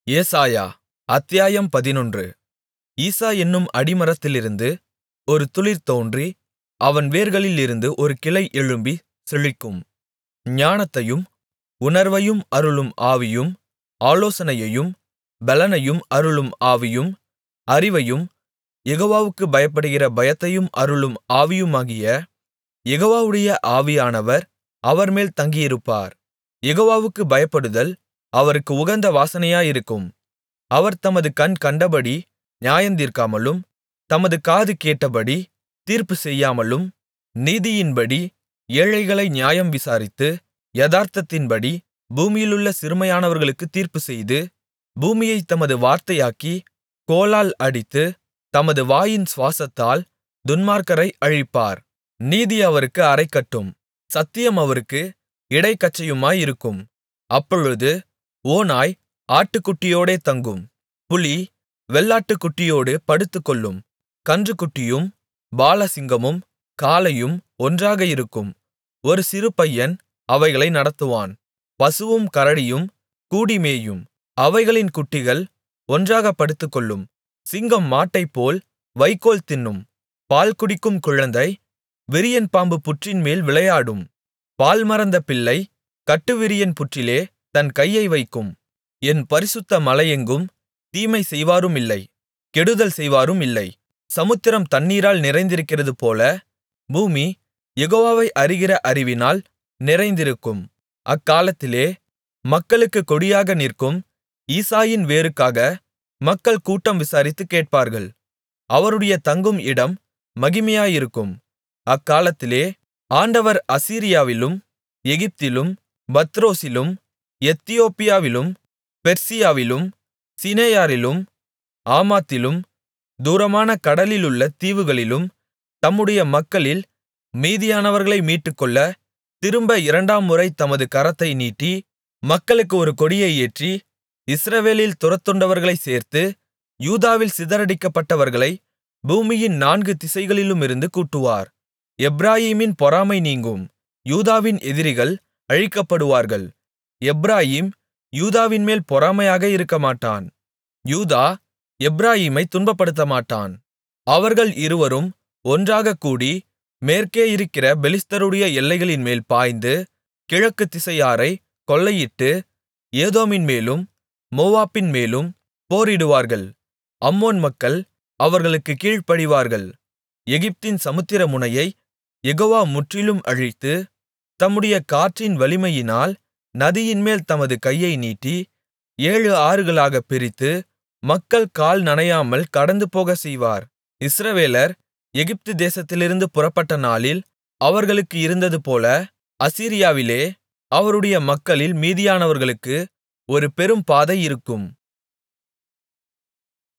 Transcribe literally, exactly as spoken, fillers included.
ஏசாயா அத்தியாயம் பதினொன்று ஈசா என்னும் அடிமரத்திலிருந்து ஒரு துளிர் தோன்றி அவன் வேர்களிலிருந்து ஒரு கிளை எழும்பிச் செழிக்கும். ஞானத்தையும் உணர்வையும் அருளும் ஆவியும், ஆலோசனையையும் பெலனையும் அருளும் ஆவியும், அறிவையும் யெகோவாவுக்குப் பயப்படுகிற பயத்தையும் அருளும் ஆவியுமாகிய யெகோவாவுடைய ஆவியானவர் அவர்மேல் தங்கியிருப்பார். யெகோவாவுக்குப் பயப்படுதல் அவருக்கு உகந்த வாசனையாயிருக்கும். அவர் தமது கண் கண்டபடி நியாயந்தீர்க்காமலும், தமது காது கேட்டபடி தீர்ப்பு செய்யாமலும், நீதியின்படி ஏழைகளை நியாயம் விசாரித்து, யதார்த்தத்தின்படி பூமியிலுள்ள சிறுமையானவர்களுக்குத் தீர்ப்புச்செய்து, பூமியைத் தமது வார்த்தையாக்கி, கோலால் அடித்து, தமது வாயின் சுவாசத்தால் துன்மார்க்கரை அழிப்பார். நீதி அவருக்கு அரைக்கட்டும், சத்தியம் அவருக்கு இடைக்கச்சையுமாயிருக்கும். அப்பொழுது ஓநாய் ஆட்டுக்குட்டியோடே தங்கும், புலி வெள்ளாட்டுக்குட்டியோடு படுத்துக்கொள்ளும். கன்றுக்குட்டியும் பாலசிங்கமும் காளையும் ஒன்றாக இருக்கும், ஒரு சிறுபையன் அவைகளை நடத்துவான். பசுவும் கரடியும் கூடிமேயும், அவைகளின் குட்டிகள் ஒன்றாகப் படுத்துக்கொள்ளும். சிங்கம் மாட்டைப்போல் வைக்கோல் தின்னும், பால் குடிக்கும் குழந்தை விரியன்பாம்பு புற்றின்மேல் விளையாடும். பால் மறந்த பிள்ளை கட்டுவிரியன் புற்றிலே தன் கையை வைக்கும். என் பரிசுத்த மலையெங்கும் தீமை செய்வாருமில்லை, கெடுதல் செய்வாருமில்லை. சமுத்திரம் தண்ணீரால் நிறைந்திருக்கிறதுபோல பூமி யெகோவாவை அறிகிற அறிவினால் நிறைந்திருக்கும். அக்காலத்திலே மக்களுக்குக் கொடியாக நிற்கும் ஈசாயின் வேருக்காக மக்கள் கூட்டம் விசாரித்துக் கேட்பார்கள். அவருடைய தங்கும் இடம் மகிமையாயிருக்கும். அக்காலத்திலே ஆண்டவர் அசீரியாவிலும் எகிப்திலும் பத்ரோசிலும் எத்தியோப்பியாவிலும் பெர்சியாவிலும் சினேயாரிலும் ஆமாத்திலும் தூரமான கடலிலுள்ள தீவுகளிலும் தம்முடைய மக்களில் மீதியானவர்களை மீட்டுக்கொள்ள திரும்ப இரண்டாம் முறை தமது கரத்தை நீட்டி, மக்களுக்கு ஒரு கொடியை ஏற்றி, இஸ்ரவேலில் துரத்துண்டவர்களைச் சேர்த்து, யூதாவில் சிதறடிக்கப்பட்டவர்களை பூமியின் நான்கு திசைகளிலுமிருந்து கூட்டுவார். எப்பிராயீமின் பொறாமை நீங்கும், யூதாவின் எதிரிகள் அழிக்கப்படுவார்கள். எப்பிராயீம் யூதாவின்மேல் பொறாமையாக இருக்கமாட்டான், யூதா எப்பிராயீமைத் துன்பப்படுத்தமாட்டான். அவர்கள் இருவரும் ஒன்றாகக் கூடி மேற்கே இருக்கிற பெலிஸ்தருடைய எல்லைகளின்மேல் பாய்ந்து, கிழக்கு திசையாரைக் கொள்ளையிட்டு, ஏதோமின்மேலும் மோவாபின்மேலும் போரிடுவார்கள். அம்மோன் மக்கள் அவர்களுக்குக் கீழ்ப்படிவார்கள். எகிப்தின் சமுத்திர முனையைக் யெகோவா முற்றிலும் அழித்து, தம்முடைய காற்றின் வலிமையினால் நதியின்மேல் தமது கையை நீட்டி, ஏழு ஆறுகளாகப் பிரித்து, மக்கள் கால் நனையாமல் கடந்துபோகச் செய்வார். இஸ்ரவேலர் எகிப்து தேசத்திலிருந்து புறப்பட்ட நாளில் அவர்களுக்கு இருந்ததுபோல, அசீரியாவிலே அவருடைய மக்களில் மீதியானவர்களுக்கு ஒரு பெரும் பாதை இருக்கும்.